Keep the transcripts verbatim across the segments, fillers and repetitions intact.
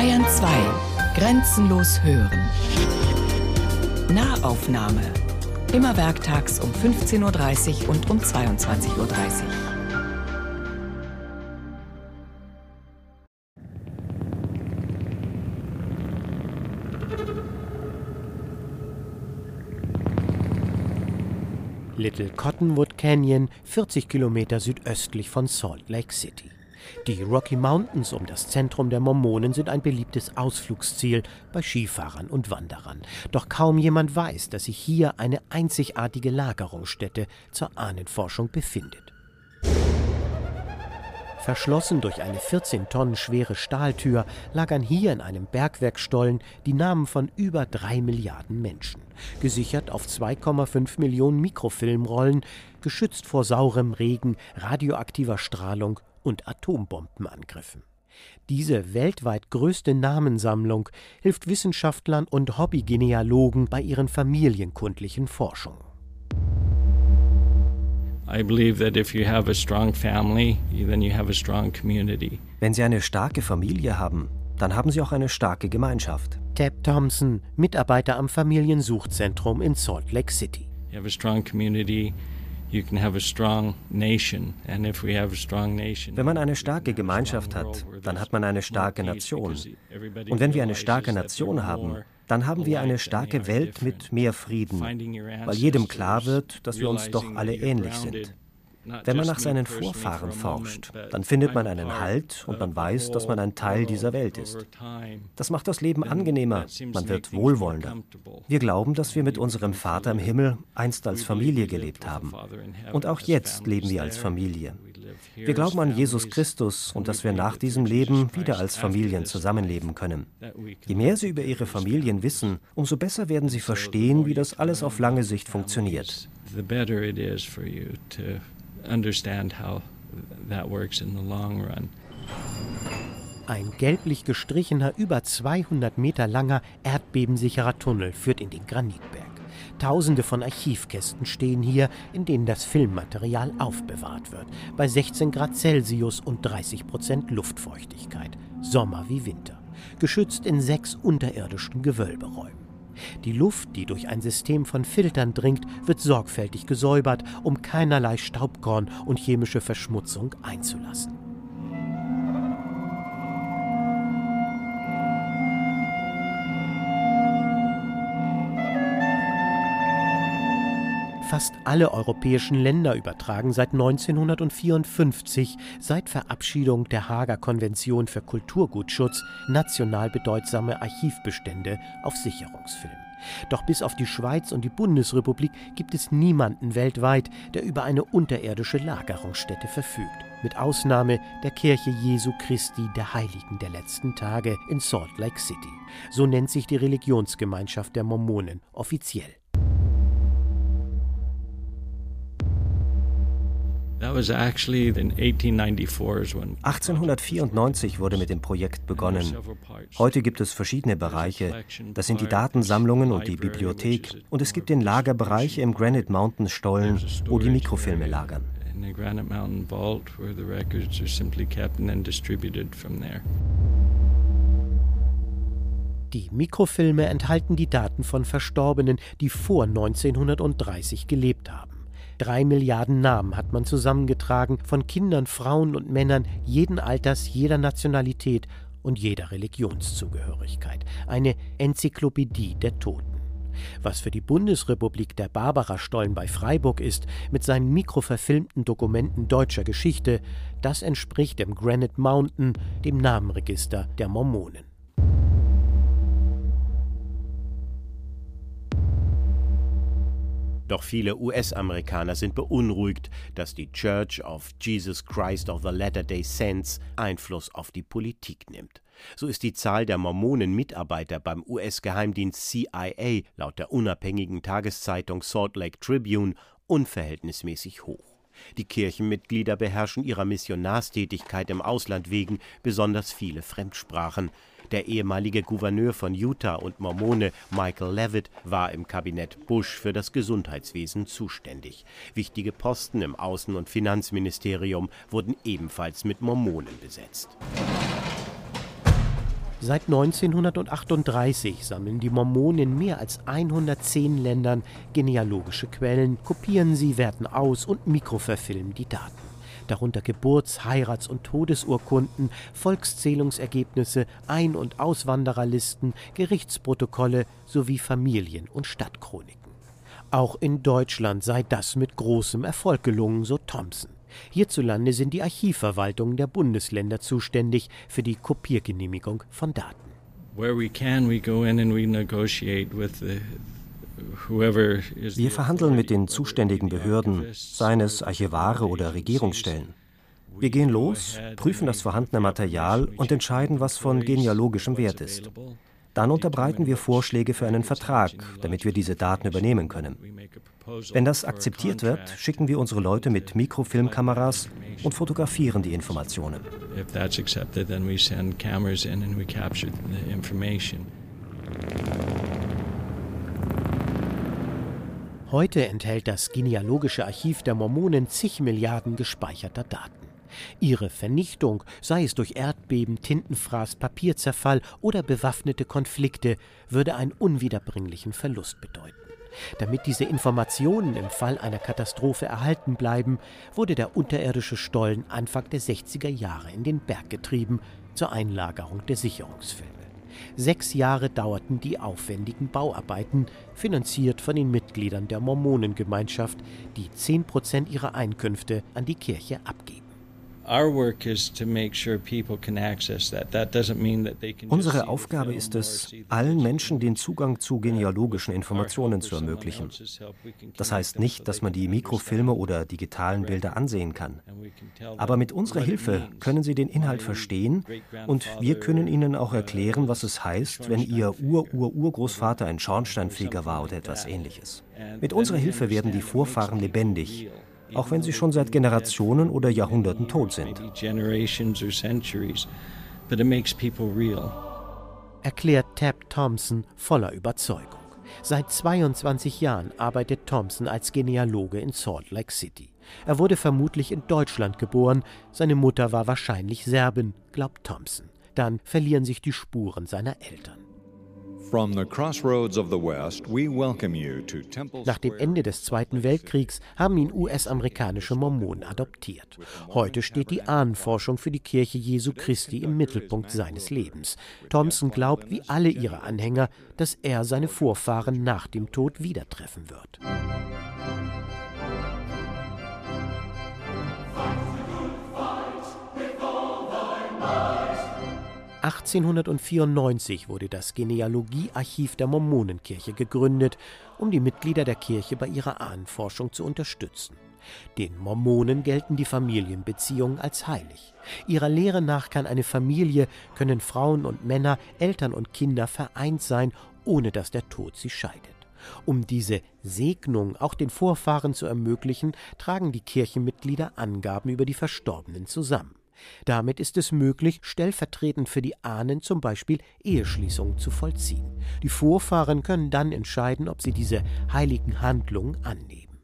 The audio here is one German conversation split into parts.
Bayern zwei. Grenzenlos hören. Nahaufnahme. Immer werktags um fünfzehn Uhr dreißig und um zweiundzwanzig Uhr dreißig. Little Cottonwood Canyon, vierzig Kilometer südöstlich von Salt Lake City. Die Rocky Mountains um das Zentrum der Mormonen sind ein beliebtes Ausflugsziel bei Skifahrern und Wanderern. Doch kaum jemand weiß, dass sich hier eine einzigartige Lagerungsstätte zur Ahnenforschung befindet. Verschlossen durch eine vierzehn Tonnen schwere Stahltür lagern hier in einem Bergwerkstollen die Namen von über drei Milliarden Menschen. Gesichert auf zwei Komma fünf Millionen Mikrofilmrollen, geschützt vor saurem Regen, radioaktiver Strahlung und Atombombenangriffen. Diese weltweit größte Namensammlung hilft Wissenschaftlern und Hobbygenealogen bei ihren familienkundlichen Forschungen. I believe that if you have a strong family, then you have a strong community. Wenn Sie eine starke Familie haben, dann haben Sie auch eine starke Gemeinschaft. Tab Thompson, Mitarbeiter am Familiensuchzentrum in Salt Lake City. You have a strong community. You can have a strong nation, and if we have a strong nation. Wenn man eine starke Gemeinschaft hat, dann hat man eine starke Nation. Und wenn wir eine starke Nation haben, dann haben wir eine starke Welt mit mehr Frieden, weil jedem klar wird, dass wir uns doch alle ähnlich sind. Wenn man nach seinen Vorfahren forscht, dann findet man einen Halt und man weiß, dass man ein Teil dieser Welt ist. Das macht das Leben angenehmer, man wird wohlwollender. Wir glauben, dass wir mit unserem Vater im Himmel einst als Familie gelebt haben. Und auch jetzt leben wir als Familie. Wir glauben an Jesus Christus und dass wir nach diesem Leben wieder als Familien zusammenleben können. Je mehr Sie über Ihre Familien wissen, umso besser werden Sie verstehen, wie das alles auf lange Sicht funktioniert. Understand how that works in the long run. Ein gelblich gestrichener, über zweihundert Meter langer, erdbebensicherer Tunnel führt in den Granitberg. Tausende von Archivkästen stehen hier, in denen das Filmmaterial aufbewahrt wird. Bei sechzehn Grad Celsius und dreißig Prozent Luftfeuchtigkeit. Sommer wie Winter. Geschützt in sechs unterirdischen Gewölberäumen. Die Luft, die durch ein System von Filtern dringt, wird sorgfältig gesäubert, um keinerlei Staubkorn und chemische Verschmutzung einzulassen. Fast alle europäischen Länder übertragen seit neunzehnhundertvierundfünfzig, seit Verabschiedung der Haager Konvention für Kulturgutschutz, national bedeutsame Archivbestände auf Sicherungsfilm. Doch bis auf die Schweiz und die Bundesrepublik gibt es niemanden weltweit, der über eine unterirdische Lagerungsstätte verfügt. Mit Ausnahme der Kirche Jesu Christi der Heiligen der letzten Tage in Salt Lake City. So nennt sich die Religionsgemeinschaft der Mormonen offiziell. achtzehnhundertvierundneunzig wurde mit dem Projekt begonnen. Heute gibt es verschiedene Bereiche. Das sind die Datensammlungen und die Bibliothek. Und es gibt den Lagerbereich im Granite Mountain Stollen, wo die Mikrofilme lagern. Die Mikrofilme enthalten die Daten von Verstorbenen, die vor neunzehnhundertdreißig gelebt haben. Drei Milliarden Namen hat man zusammengetragen von Kindern, Frauen und Männern jeden Alters, jeder Nationalität und jeder Religionszugehörigkeit. Eine Enzyklopädie der Toten. Was für die Bundesrepublik der Barbara-Stollen bei Freiburg ist, mit seinen mikroverfilmten Dokumenten deutscher Geschichte, das entspricht im Granite Mountain dem Namenregister der Mormonen. Doch viele U S-Amerikaner sind beunruhigt, dass die Church of Jesus Christ of the Latter-day Saints Einfluss auf die Politik nimmt. So ist die Zahl der Mormonen-Mitarbeiter beim U S-Geheimdienst C I A laut der unabhängigen Tageszeitung Salt Lake Tribune unverhältnismäßig hoch. Die Kirchenmitglieder beherrschen ihrer Missionarstätigkeit im Ausland wegen besonders viele Fremdsprachen. Der ehemalige Gouverneur von Utah und Mormone Michael Leavitt war im Kabinett Bush für das Gesundheitswesen zuständig. Wichtige Posten im Außen- und Finanzministerium wurden ebenfalls mit Mormonen besetzt. Seit neunzehnhundertachtunddreißig sammeln die Mormonen in mehr als hundertzehn Ländern genealogische Quellen, kopieren sie, werten aus und mikroverfilmen die Daten. Darunter Geburts-, Heirats- und Todesurkunden, Volkszählungsergebnisse, Ein- und Auswandererlisten, Gerichtsprotokolle sowie Familien- und Stadtchroniken. Auch in Deutschland sei das mit großem Erfolg gelungen, so Thompson. Hierzulande sind die Archivverwaltungen der Bundesländer zuständig für die Kopiergenehmigung von Daten. Wir verhandeln mit den zuständigen Behörden, seien es Archivare oder Regierungsstellen. Wir gehen los, prüfen das vorhandene Material und entscheiden, was von genealogischem Wert ist. Dann unterbreiten wir Vorschläge für einen Vertrag, damit wir diese Daten übernehmen können. Wenn das akzeptiert wird, schicken wir unsere Leute mit Mikrofilmkameras und fotografieren die Informationen. Heute enthält das genealogische Archiv der Mormonen zig Milliarden gespeicherter Daten. Ihre Vernichtung, sei es durch Erdbeben, Tintenfraß, Papierzerfall oder bewaffnete Konflikte, würde einen unwiederbringlichen Verlust bedeuten. Damit diese Informationen im Fall einer Katastrophe erhalten bleiben, wurde der unterirdische Stollen Anfang der sechziger Jahre in den Berg getrieben zur Einlagerung der Sicherungsfilme. Sechs Jahre dauerten die aufwendigen Bauarbeiten, finanziert von den Mitgliedern der Mormonengemeinschaft, die zehn Prozent ihrer Einkünfte an die Kirche abgeben. Unsere Aufgabe ist es, allen Menschen den Zugang zu genealogischen Informationen zu ermöglichen. Das heißt nicht, dass man die Mikrofilme oder digitalen Bilder ansehen kann. Aber mit unserer Hilfe können Sie den Inhalt verstehen und wir können Ihnen auch erklären, was es heißt, wenn Ihr Ur-Ur-Urgroßvater ein Schornsteinfeger war oder etwas Ähnliches. Mit unserer Hilfe werden die Vorfahren lebendig, auch wenn sie schon seit Generationen oder Jahrhunderten tot sind. Erklärt Tab Thompson voller Überzeugung. Seit zweiundzwanzig Jahren arbeitet Thompson als Genealoge in Salt Lake City. Er wurde vermutlich in Deutschland geboren, seine Mutter war wahrscheinlich Serbin, glaubt Thompson. Dann verlieren sich die Spuren seiner Eltern. Nach dem Ende des Zweiten Weltkriegs haben ihn U S-amerikanische Mormonen adoptiert. Heute steht die Ahnenforschung für die Kirche Jesu Christi im Mittelpunkt seines Lebens. Thompson glaubt, wie alle ihre Anhänger, dass er seine Vorfahren nach dem Tod wieder treffen wird. achtzehnhundertvierundneunzig wurde das Genealogiearchiv der Mormonenkirche gegründet, um die Mitglieder der Kirche bei ihrer Ahnenforschung zu unterstützen. Den Mormonen gelten die Familienbeziehungen als heilig. Ihrer Lehre nach kann eine Familie, können Frauen und Männer, Eltern und Kinder vereint sein, ohne dass der Tod sie scheidet. Um diese Segnung auch den Vorfahren zu ermöglichen, tragen die Kirchenmitglieder Angaben über die Verstorbenen zusammen. Damit ist es möglich, stellvertretend für die Ahnen zum Beispiel Eheschließungen zu vollziehen. Die Vorfahren können dann entscheiden, ob sie diese heiligen Handlungen annehmen.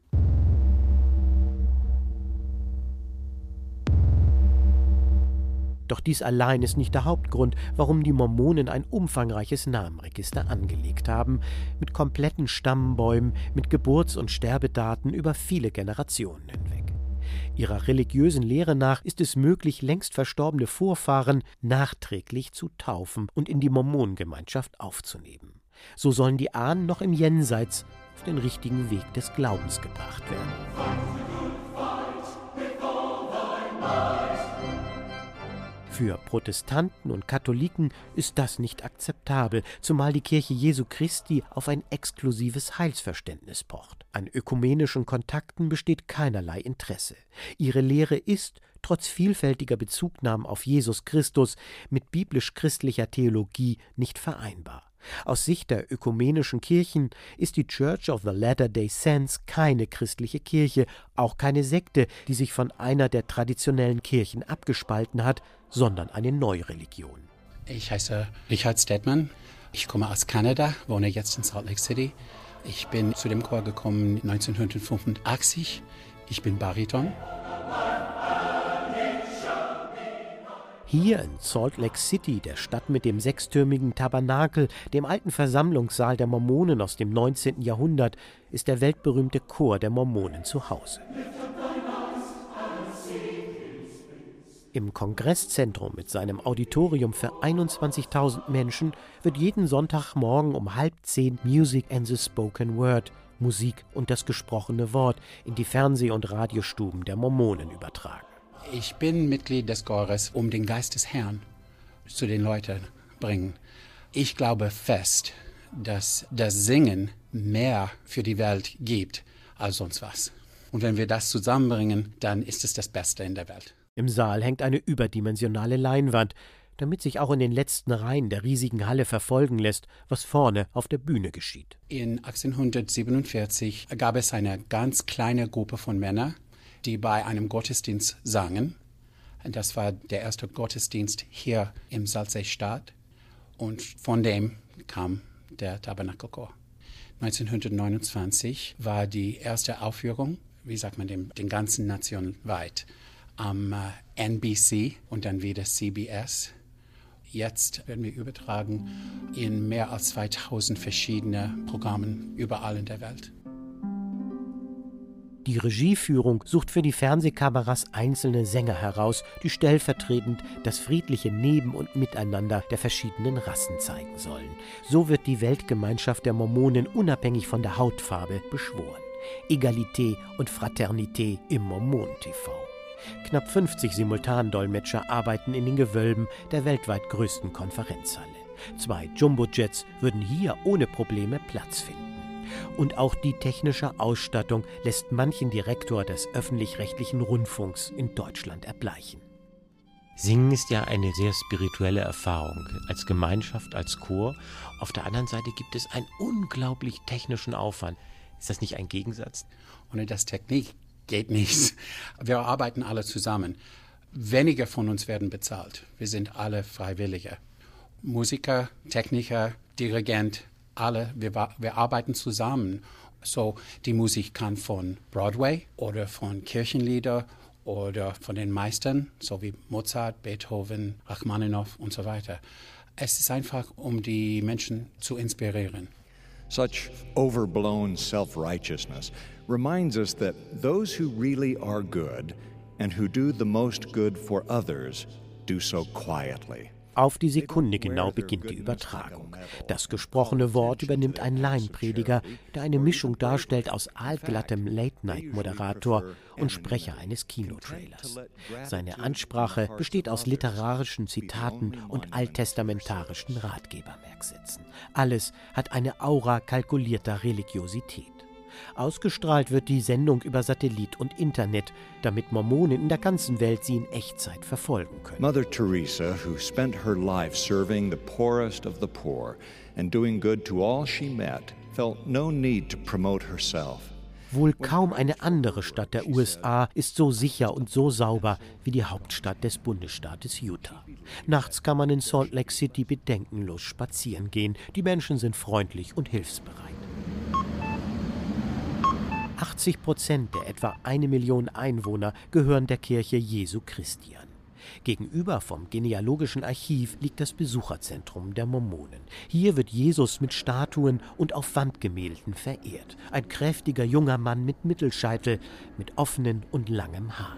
Doch dies allein ist nicht der Hauptgrund, warum die Mormonen ein umfangreiches Namenregister angelegt haben, mit kompletten Stammbäumen, mit Geburts- und Sterbedaten über viele Generationen hinweg. Ihrer religiösen Lehre nach ist es möglich, längst verstorbene Vorfahren nachträglich zu taufen und in die Mormonengemeinschaft aufzunehmen. So sollen die Ahnen noch im Jenseits auf den richtigen Weg des Glaubens gebracht werden. Für Protestanten und Katholiken ist das nicht akzeptabel, zumal die Kirche Jesu Christi auf ein exklusives Heilsverständnis pocht. An ökumenischen Kontakten besteht keinerlei Interesse. Ihre Lehre ist, trotz vielfältiger Bezugnahmen auf Jesus Christus, mit biblisch-christlicher Theologie nicht vereinbar. Aus Sicht der ökumenischen Kirchen ist die Church of the Latter-day Saints keine christliche Kirche, auch keine Sekte, die sich von einer der traditionellen Kirchen abgespalten hat, sondern eine Neureligion. Ich heiße Richard Stedman. Ich komme aus Kanada, wohne jetzt in Salt Lake City. Ich bin zu dem Chor gekommen neunzehnhundertfünfundachtzig. Ich bin Bariton. Hier in Salt Lake City, der Stadt mit dem sechstürmigen Tabernakel, dem alten Versammlungssaal der Mormonen aus dem neunzehnten Jahrhundert, ist der weltberühmte Chor der Mormonen zu Hause. Im Kongresszentrum mit seinem Auditorium für einundzwanzigtausend Menschen wird jeden Sonntagmorgen um halb zehn Music and the Spoken Word, Musik und das gesprochene Wort, in die Fernseh- und Radiostuben der Mormonen übertragen. Ich bin Mitglied des Chores, um den Geist des Herrn zu den Leuten zu bringen. Ich glaube fest, dass das Singen mehr für die Welt gibt als sonst was. Und wenn wir das zusammenbringen, dann ist es das Beste in der Welt. Im Saal hängt eine überdimensionale Leinwand, damit sich auch in den letzten Reihen der riesigen Halle verfolgen lässt, was vorne auf der Bühne geschieht. In achtzehnhundertsiebenundvierzig gab es eine ganz kleine Gruppe von Männern, die bei einem Gottesdienst sangen. Das war der erste Gottesdienst hier im Salzsee-Stadt und von dem kam der Tabernakelchor. neunzehnhundertneunundzwanzig war die erste Aufführung, wie sagt man, den, den ganzen Nation weit, am äh, N B C und dann wieder C B S. Jetzt werden wir übertragen in mehr als zweitausend verschiedene Programmen überall in der Welt. Die Regieführung sucht für die Fernsehkameras einzelne Sänger heraus, die stellvertretend das friedliche Neben- und Miteinander der verschiedenen Rassen zeigen sollen. So wird die Weltgemeinschaft der Mormonen unabhängig von der Hautfarbe beschworen. Egalité und Fraternité im Mormon-T V. Knapp fünfzig Simultandolmetscher arbeiten in den Gewölben der weltweit größten Konferenzhalle. Zwei Jumbojets würden hier ohne Probleme Platz finden. Und auch die technische Ausstattung lässt manchen Direktor des öffentlich-rechtlichen Rundfunks in Deutschland erbleichen. Singen ist ja eine sehr spirituelle Erfahrung, als Gemeinschaft, als Chor. Auf der anderen Seite gibt es einen unglaublich technischen Aufwand. Ist das nicht ein Gegensatz? Ohne das Technik geht nichts. Wir arbeiten alle zusammen. Weniger von uns werden bezahlt. Wir sind alle Freiwillige. Musiker, Techniker, Dirigent, alle, wir, wir arbeiten zusammen. So, die Musik kann von Broadway oder von Kirchenlieder oder von den Meistern, so wie Mozart, Beethoven, Rachmaninow und so weiter. Es ist einfach, um die Menschen zu inspirieren. Such overblown self-righteousness reminds us that those who really are good and who do the most good for others do so quietly. Auf die Sekunde genau beginnt die Übertragung. Das gesprochene Wort übernimmt ein Laienprediger, der eine Mischung darstellt aus aalglattem Late-Night-Moderator und Sprecher eines Kinotrailers. Seine Ansprache besteht aus literarischen Zitaten und alttestamentarischen Ratgebermerksätzen. Alles hat eine Aura kalkulierter Religiosität. Ausgestrahlt wird die Sendung über Satellit und Internet, damit Mormonen in der ganzen Welt sie in Echtzeit verfolgen können. Mother Teresa, who spent her life serving the poorest of the poor and doing good to all she met, felt no need to promote herself. Wohl kaum eine andere Stadt der U S A ist so sicher und so sauber wie die Hauptstadt des Bundesstaates Utah. Nachts kann man in Salt Lake City bedenkenlos spazieren gehen. Die Menschen sind freundlich und hilfsbereit. achtzig Prozent der etwa eine Million Einwohner gehören der Kirche Jesu Christi an. Gegenüber vom genealogischen Archiv liegt das Besucherzentrum der Mormonen. Hier wird Jesus mit Statuen und auf Wandgemälden verehrt. Ein kräftiger junger Mann mit Mittelscheitel, mit offenen und langem Haar.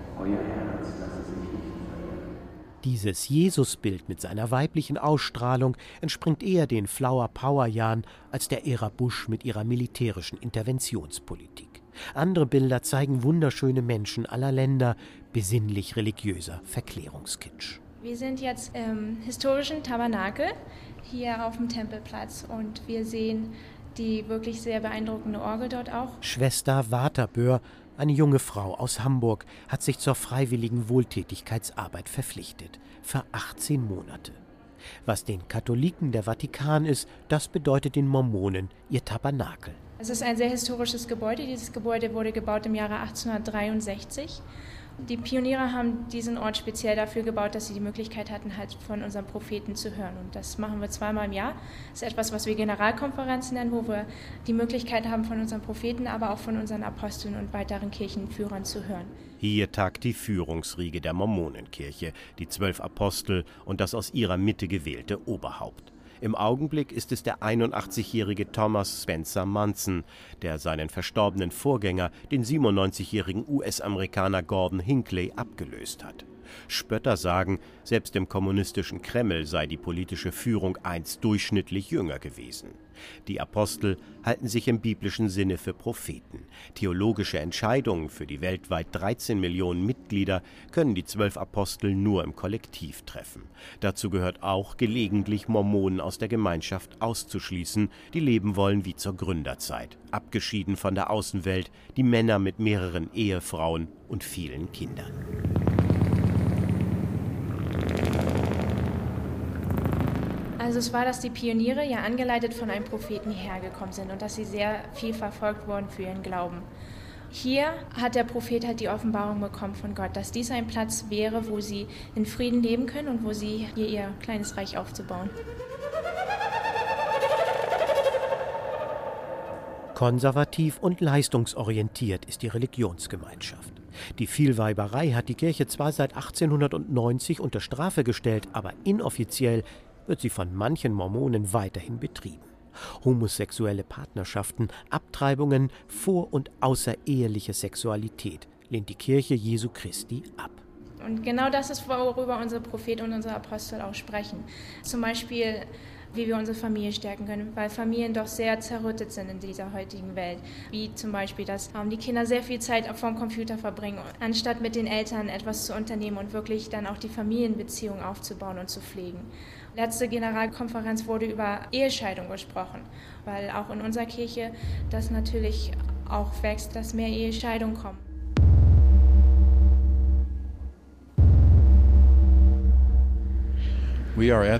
Dieses Jesusbild mit seiner weiblichen Ausstrahlung entspringt eher den Flower-Power-Jahren als der Ära Bush mit ihrer militärischen Interventionspolitik. Andere Bilder zeigen wunderschöne Menschen aller Länder, besinnlich religiöser Verklärungskitsch. Wir sind jetzt im historischen Tabernakel hier auf dem Tempelplatz und wir sehen die wirklich sehr beeindruckende Orgel dort auch. Schwester Waterböhr, eine junge Frau aus Hamburg, hat sich zur freiwilligen Wohltätigkeitsarbeit verpflichtet. Für achtzehn Monate. Was den Katholiken der Vatikan ist, das bedeutet den Mormonen ihr Tabernakel. Es ist ein sehr historisches Gebäude. Dieses Gebäude wurde gebaut im Jahre achtzehnhundertdreiundsechzig Die Pioniere haben diesen Ort speziell dafür gebaut, dass sie die Möglichkeit hatten, halt von unseren Propheten zu hören. Und das machen wir zweimal im Jahr. Das ist etwas, was wir Generalkonferenzen nennen, wo wir die Möglichkeit haben, von unseren Propheten, aber auch von unseren Aposteln und weiteren Kirchenführern zu hören. Hier tagt die Führungsriege der Mormonenkirche, die zwölf Apostel und das aus ihrer Mitte gewählte Oberhaupt. Im Augenblick ist es der einundachtzigjährige Thomas Spencer Munson, der seinen verstorbenen Vorgänger, den siebenundneunzigjährigen U S-Amerikaner Gordon Hinckley, abgelöst hat. Spötter sagen, selbst im kommunistischen Kreml sei die politische Führung einst durchschnittlich jünger gewesen. Die Apostel halten sich im biblischen Sinne für Propheten. Theologische Entscheidungen für die weltweit dreizehn Millionen Mitglieder können die zwölf Apostel nur im Kollektiv treffen. Dazu gehört auch, gelegentlich Mormonen aus der Gemeinschaft auszuschließen, die leben wollen wie zur Gründerzeit, abgeschieden von der Außenwelt, die Männer mit mehreren Ehefrauen und vielen Kindern. Also es war, dass die Pioniere ja angeleitet von einem Propheten hierher gekommen sind und dass sie sehr viel verfolgt wurden für ihren Glauben. Hier hat der Prophet halt die Offenbarung bekommen von Gott, dass dies ein Platz wäre, wo sie in Frieden leben können und wo sie hier ihr kleines Reich aufzubauen. Konservativ und leistungsorientiert ist die Religionsgemeinschaft. Die Vielweiberei hat die Kirche zwar seit achtzehnhundertneunzig unter Strafe gestellt, aber inoffiziell wird sie von manchen Mormonen weiterhin betrieben. Homosexuelle Partnerschaften, Abtreibungen, vor- und außereheliche Sexualität lehnt die Kirche Jesu Christi ab. Und genau das ist, worüber unser Prophet und unsere Apostel auch sprechen. Zum Beispiel, wie wir unsere Familie stärken können, weil Familien doch sehr zerrüttet sind in dieser heutigen Welt. Wie zum Beispiel, dass ähm, die Kinder sehr viel Zeit vorm Computer verbringen, anstatt mit den Eltern etwas zu unternehmen und wirklich dann auch die Familienbeziehung aufzubauen und zu pflegen. Letzte Generalkonferenz wurde über Ehescheidung gesprochen, weil auch in unserer Kirche das natürlich auch wächst, dass mehr Ehescheidungen kommen. Wir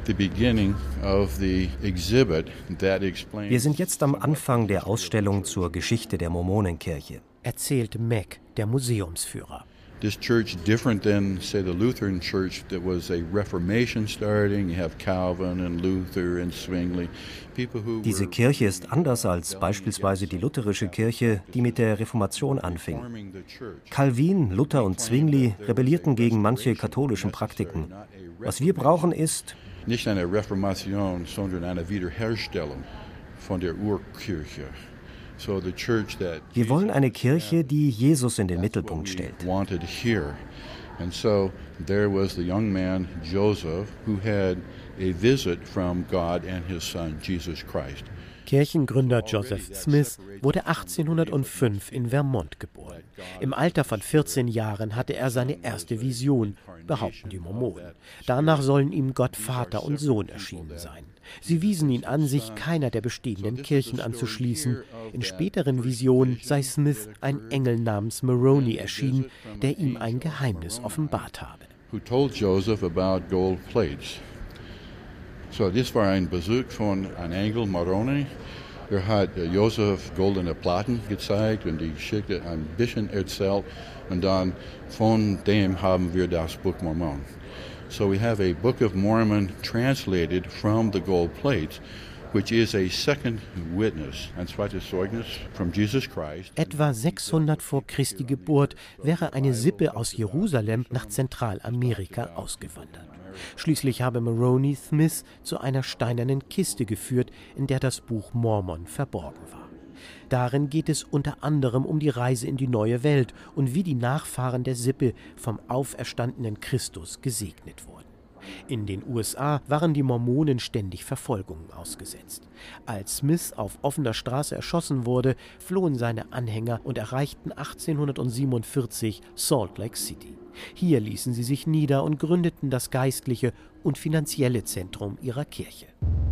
sind jetzt am Anfang der Ausstellung zur Geschichte der Mormonenkirche, erzählt Mac, der Museumsführer. This church different than, say, the Lutheran church that was a Reformation starting. You have Calvin and Luther and Zwingli. People who Diese Kirche ist anders als beispielsweise die lutherische Kirche, die mit der Reformation anfing. Calvin, Luther und Zwingli rebellierten gegen manche katholischen Praktiken. Was wir brauchen ist nicht eine Reformation, sondern eine Wiederherstellung von der Urkirche. Wir wollen eine Kirche, die Jesus in den Mittelpunkt stellt. And so there was the young man Joseph who had a visit from God and his son Jesus Christ. Kirchengründer Joseph Smith wurde achtzehnhundertfünf in Vermont geboren. Im Alter von vierzehn Jahren hatte er seine erste Vision, behaupten die Mormonen. Danach sollen ihm Gott Vater und Sohn erschienen sein. Sie wiesen ihn an, sich keiner der bestehenden Kirchen anzuschließen. In späteren Visionen sei Smith ein Engel namens Moroni erschienen, der ihm ein Geheimnis offenbart habe. Who told Joseph about gold plates. So, das war ein Besuch von einem Engel Moroni. Er hat Joseph goldene Platten gezeigt und die Geschichte ein bisschen erzählt. Und dann von dem haben wir das Buch Mormon. So we have a Book of Mormon translated from the gold plates, which is a second witness, ein zweites Zeugnis from Jesus Christ. Etwa sechshundert vor Christi Geburt wäre eine Sippe aus Jerusalem nach Zentralamerika ausgewandert. Schließlich habe Moroni Smith zu einer steinernen Kiste geführt, in der das Buch Mormon verborgen war. Darin geht es unter anderem um die Reise in die neue Welt und wie die Nachfahren der Sippe vom auferstandenen Christus gesegnet wurden. In den U S A waren die Mormonen ständig Verfolgungen ausgesetzt. Als Smith auf offener Straße erschossen wurde, flohen seine Anhänger und erreichten achtzehnhundertsiebenundvierzig Salt Lake City. Hier ließen sie sich nieder und gründeten das geistliche und finanzielle Zentrum ihrer Kirche.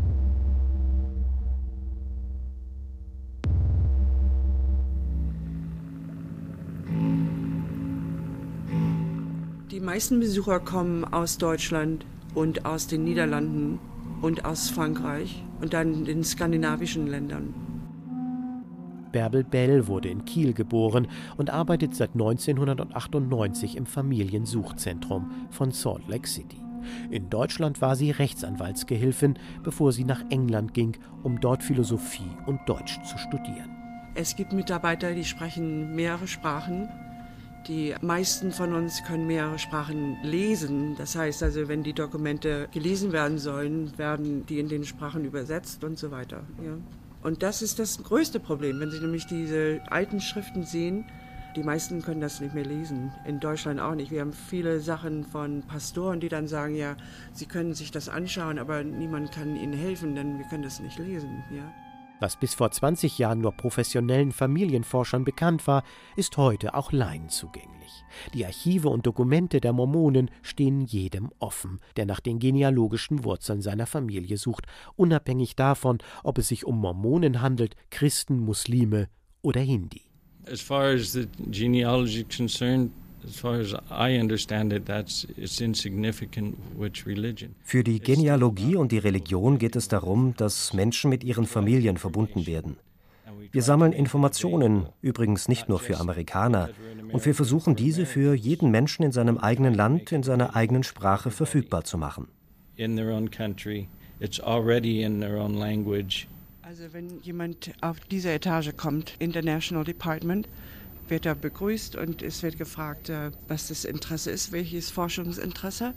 Die meisten Besucher kommen aus Deutschland und aus den Niederlanden und aus Frankreich und dann den skandinavischen Ländern. Bärbel Bell wurde in Kiel geboren und arbeitet seit neunzehnhundertachtundneunzig im Familiensuchzentrum von Salt Lake City. In Deutschland war sie Rechtsanwaltsgehilfin, bevor sie nach England ging, um dort Philosophie und Deutsch zu studieren. Es gibt Mitarbeiter, die sprechen mehrere Sprachen. Die meisten von uns können mehrere Sprachen lesen. Das heißt also, wenn die Dokumente gelesen werden sollen, werden die in den Sprachen übersetzt und so weiter. Ja. Und das ist das größte Problem, wenn Sie nämlich diese alten Schriften sehen. Die meisten können das nicht mehr lesen, in Deutschland auch nicht. Wir haben viele Sachen von Pastoren, die dann sagen, ja, sie können sich das anschauen, aber niemand kann ihnen helfen, denn wir können das nicht lesen. Ja. Was bis vor zwanzig Jahren nur professionellen Familienforschern bekannt war, ist heute auch Laien zugänglich. Die Archive und Dokumente der Mormonen stehen jedem offen, der nach den genealogischen Wurzeln seiner Familie sucht, unabhängig davon, ob es sich um Mormonen handelt, Christen, Muslime oder Hindi. As far as the genealogy is concerned, as far as I understand it, that's it's insignificant which religion. Für die Genealogie und die Religion geht es darum, dass Menschen mit ihren Familien verbunden werden. Wir sammeln Informationen, übrigens nicht nur für Amerikaner, und wir versuchen diese für jeden Menschen in seinem eigenen Land, in seiner eigenen Sprache verfügbar zu machen. In their own country, it's already in their own language. Also wenn jemand auf diese Etage kommt, International Department, wird er begrüßt und es wird gefragt, was das Interesse ist, welches Forschungsinteresse.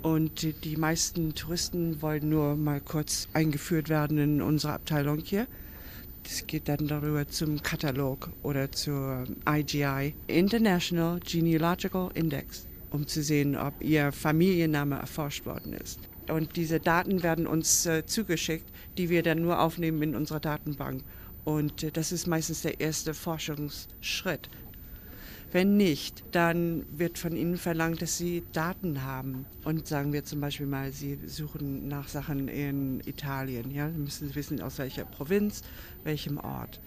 Und die meisten Touristen wollen nur mal kurz eingeführt werden in unsere Abteilung hier. Das geht dann darüber zum Katalog oder zur I G I, International Genealogical Index, um zu sehen, ob ihr Familienname erforscht worden ist. Und diese Daten werden uns äh, zugeschickt, die wir dann nur aufnehmen in unserer Datenbank. Und äh, das ist meistens der erste Forschungsschritt. Wenn nicht, dann wird von ihnen verlangt, dass sie Daten haben. Und sagen wir zum Beispiel mal, sie suchen nach Sachen in Italien. Ja? Dann müssen sie wissen, aus welcher Provinz, welchem Ort.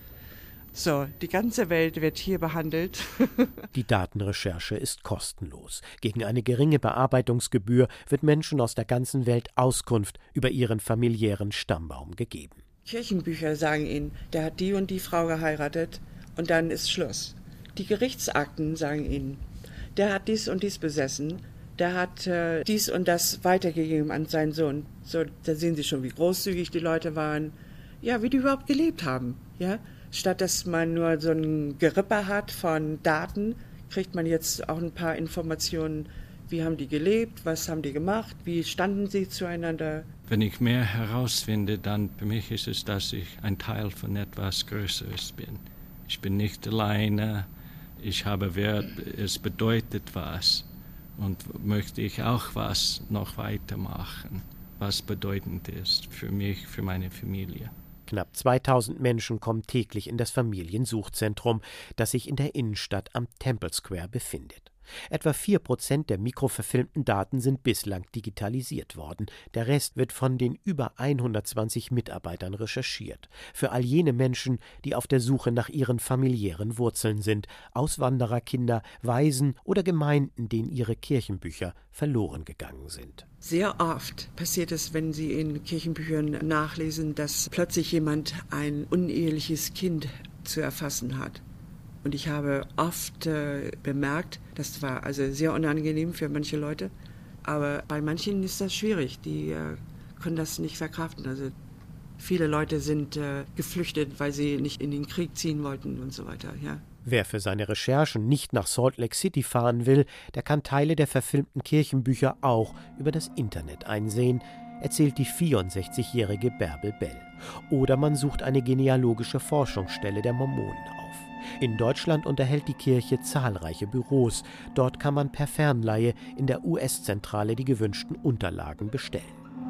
So, die ganze Welt wird hier behandelt. Die Datenrecherche ist kostenlos. Gegen eine geringe Bearbeitungsgebühr wird Menschen aus der ganzen Welt Auskunft über ihren familiären Stammbaum gegeben. Kirchenbücher sagen ihnen, der hat die und die Frau geheiratet und dann ist Schluss. Die Gerichtsakten sagen ihnen, der hat dies und dies besessen, der hat äh, dies und das weitergegeben an seinen Sohn. So, da sehen Sie schon, wie großzügig die Leute waren, ja, wie die überhaupt gelebt haben, ja. Statt dass man nur so ein Gerippe hat von Daten, kriegt man jetzt auch ein paar Informationen, wie haben die gelebt, was haben die gemacht, wie standen sie zueinander. Wenn ich mehr herausfinde, dann für mich ist es, dass ich ein Teil von etwas Größeres bin. Ich bin nicht alleine, ich habe Wert, es bedeutet was und möchte ich auch was noch weitermachen, was bedeutend ist für mich, für meine Familie. Knapp zweitausend Menschen kommen täglich in das Familiensuchzentrum, das sich in der Innenstadt am Temple Square befindet. Etwa vier Prozent der mikroverfilmten Daten sind bislang digitalisiert worden. Der Rest wird von den über hundertzwanzig Mitarbeitern recherchiert. Für all jene Menschen, die auf der Suche nach ihren familiären Wurzeln sind. Auswandererkinder, Waisen oder Gemeinden, denen ihre Kirchenbücher verloren gegangen sind. Sehr oft passiert es, wenn Sie in Kirchenbüchern nachlesen, dass plötzlich jemand ein uneheliches Kind zu erfassen hat. Und ich habe oft äh, bemerkt, das war also sehr unangenehm für manche Leute, aber bei manchen ist das schwierig, die äh, können das nicht verkraften. Also viele Leute sind äh, geflüchtet, weil sie nicht in den Krieg ziehen wollten und so weiter, ja. Wer für seine Recherchen nicht nach Salt Lake City fahren will, der kann Teile der verfilmten Kirchenbücher auch über das Internet einsehen, erzählt die vierundsechzigjährige Bärbel Bell. Oder man sucht eine genealogische Forschungsstelle der Mormonen auf. In Deutschland unterhält die Kirche zahlreiche Büros. Dort kann man per Fernleihe in der U S-Zentrale die gewünschten Unterlagen bestellen.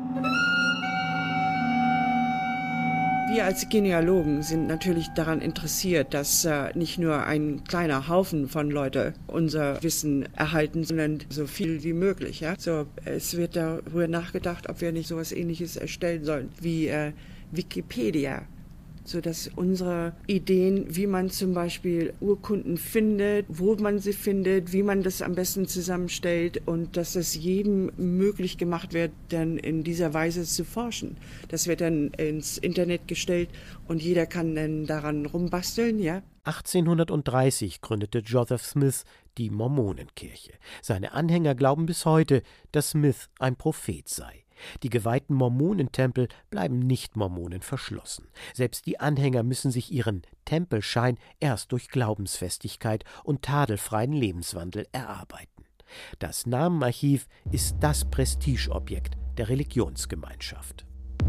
Wir als Genealogen sind natürlich daran interessiert, dass äh, nicht nur ein kleiner Haufen von Leuten unser Wissen erhalten, sondern so viel wie möglich. Ja? So, es wird darüber nachgedacht, ob wir nicht so etwas Ähnliches erstellen sollen wie äh, Wikipedia. sodass unsere Ideen, wie man zum Beispiel Urkunden findet, wo man sie findet, wie man das am besten zusammenstellt und dass es jedem möglich gemacht wird, dann in dieser Weise zu forschen. Das wird dann ins Internet gestellt und jeder kann dann daran rumbasteln, ja. achtzehnhundertdreißig gründete Joseph Smith die Mormonenkirche. Seine Anhänger glauben bis heute, dass Smith ein Prophet sei. Die geweihten Mormonentempel bleiben Nicht-Mormonen verschlossen. Selbst die Anhänger müssen sich ihren Tempelschein erst durch Glaubensfestigkeit und tadelfreien Lebenswandel erarbeiten. Das Namenarchiv ist das Prestigeobjekt der Religionsgemeinschaft.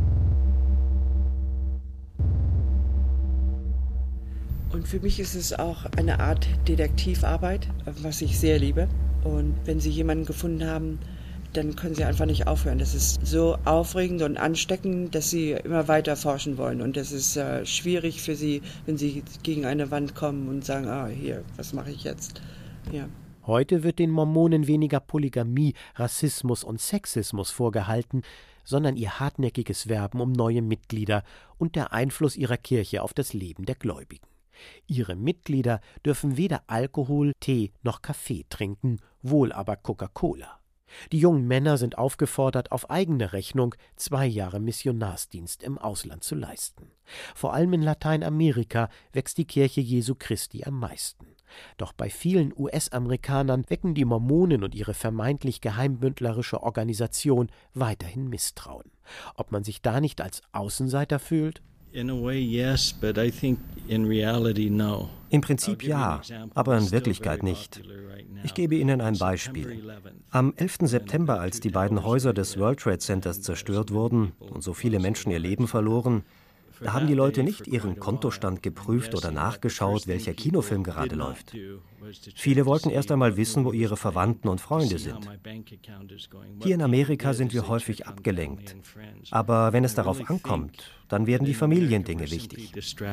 Und für mich ist es auch eine Art Detektivarbeit, was ich sehr liebe. Und wenn Sie jemanden gefunden haben, dann können Sie einfach nicht aufhören. Das ist so aufregend und ansteckend, dass Sie immer weiter forschen wollen. Und das ist äh, schwierig für Sie, wenn Sie gegen eine Wand kommen und sagen, ah, hier, was mache ich jetzt? Ja. Heute wird den Mormonen weniger Polygamie, Rassismus und Sexismus vorgehalten, sondern ihr hartnäckiges Werben um neue Mitglieder und der Einfluss ihrer Kirche auf das Leben der Gläubigen. Ihre Mitglieder dürfen weder Alkohol, Tee noch Kaffee trinken, wohl aber Coca-Cola. Die jungen Männer sind aufgefordert, auf eigene Rechnung zwei Jahre Missionarsdienst im Ausland zu leisten. Vor allem in Lateinamerika wächst die Kirche Jesu Christi am meisten. Doch bei vielen U S-Amerikanern wecken die Mormonen und ihre vermeintlich geheimbündlerische Organisation weiterhin Misstrauen. Ob man sich da nicht als Außenseiter fühlt? In a way, yes, but I think in reality, no. Im Prinzip ja, aber in Wirklichkeit nicht. Ich gebe Ihnen ein Beispiel. Am elften September, als die beiden Häuser des World Trade Centers zerstört wurden und so viele Menschen ihr Leben verloren, da haben die Leute nicht ihren Kontostand geprüft oder nachgeschaut, welcher Kinofilm gerade läuft. Viele wollten erst einmal wissen, wo ihre Verwandten und Freunde sind. Hier in Amerika sind wir häufig abgelenkt. Aber wenn es darauf ankommt, dann werden die Familiendinge wichtig.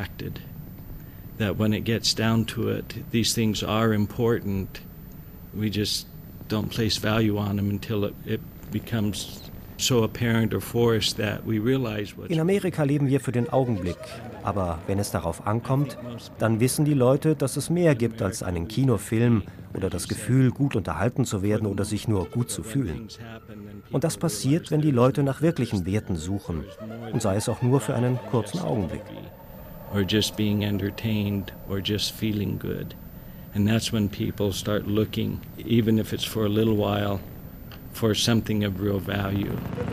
That when it gets down to it, these things are important. We just don't place value on them until it, it becomes so apparent or forced that we realize what. In Amerika leben wir für den Augenblick, aber wenn es darauf ankommt, dann wissen die Leute, dass es mehr gibt als einen Kinofilm oder das Gefühl, gut unterhalten zu werden oder sich nur gut zu fühlen. Und das passiert, wenn die Leute nach wirklichen Werten suchen, und sei es auch nur für einen kurzen Augenblick. Or just being entertained, or just feeling good. And that's when people start looking, even if it's for a little while, for something of real value.